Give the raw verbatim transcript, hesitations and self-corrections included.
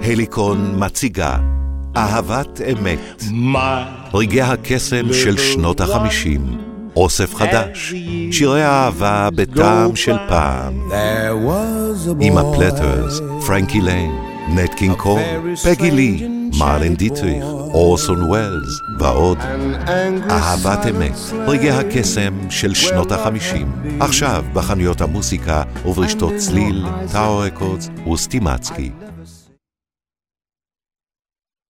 הליקון מציגה אהבת אמת, רגעי הקסם של שנות החמישים, אוסף חדש, שירי אהבה בטעם של פעם, עם הפלטרס, פרנקי ליין, נט קינג קול, פגי לי, מרלן דיטריך, אורסון וולס ועוד. אהבת אמת, רגעי הקסם של שנות החמישים, עכשיו בחנויות המוסיקה וברשתות צליל, טאו רקורדס וסטימצקי.